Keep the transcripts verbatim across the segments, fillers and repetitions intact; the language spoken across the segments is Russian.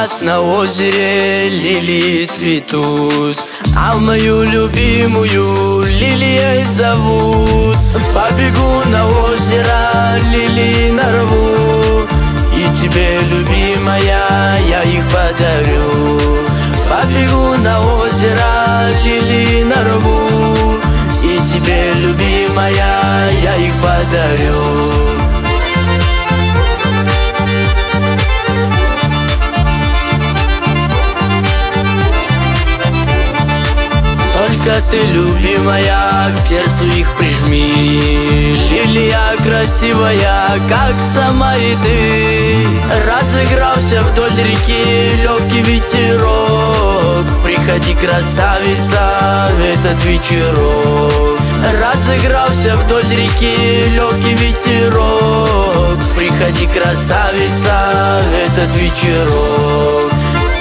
нас на озере лилии цветут, а мою любимую лилией зовут. Побегу на озеро, лилии нарву, и тебе, любимая, я их подарю. Побегу на озеро, лилии нарву, и тебе, любимая, я их подарю. Только ты, любимая, к сердцу их прижми. Лилия красивая, как сама и ты. Разыгрался вдоль реки легкий ветерок. Приходи, красавица, в этот вечерок. Разыгрался вдоль реки легкий ветерок. Приходи, красавица, в этот вечерок.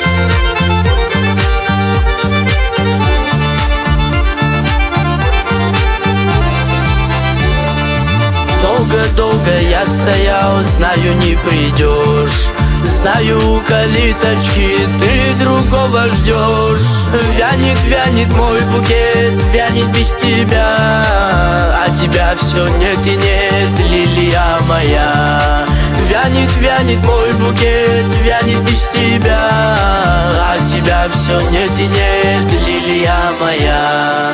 Долго-долго я стоял, знаю, не придешь. Знаю, у калиточки ты другого ждешь. Вянет, вянет мой букет, вянет без тебя, а тебя все нет и нет, лилия моя. Вянет, вянет мой букет, вянет без тебя, а тебя все нет и нет, лилия моя.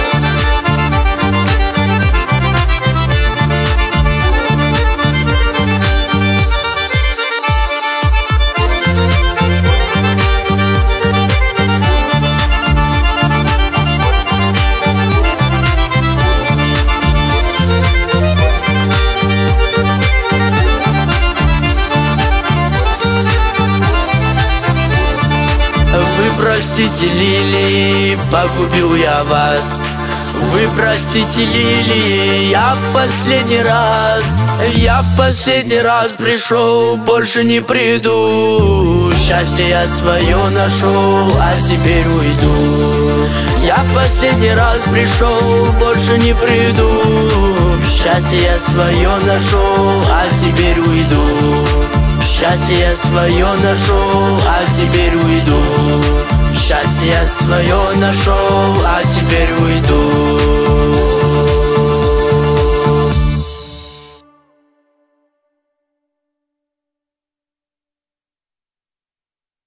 Вы простите, лилии, погубил я вас. Вы простите, лилии, я в последний раз. Я в последний раз пришел, больше не приду. Счастье я свое нашел, а теперь уйду. Я в последний раз пришел, больше не приду. Счастье я свое нашел, а теперь уйду. Счастье я свое нашел, а теперь уйду. Счастье я свое нашел, а теперь уйду.